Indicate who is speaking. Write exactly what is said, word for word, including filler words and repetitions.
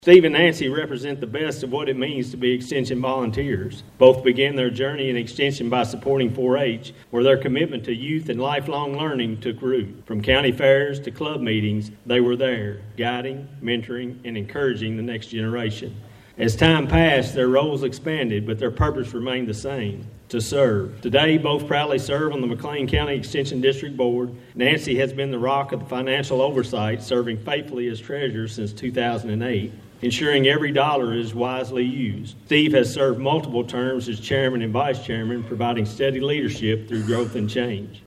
Speaker 1: Steve and Nancy represent the best of what it means to be Extension volunteers. Both began their journey in Extension by supporting four H, where their commitment to youth and lifelong learning took root. From county fairs to club meetings, they were there, guiding, mentoring, and encouraging the next generation. As time passed, their roles expanded, but their purpose remained the same: to serve. Today, both proudly serve on the McLean County Extension District Board. Nancy has been the rock of the financial oversight, serving faithfully as treasurer since two thousand eight. Ensuring every dollar is wisely used. Steve has served multiple terms as chairman and vice chairman, providing steady leadership through growth and change.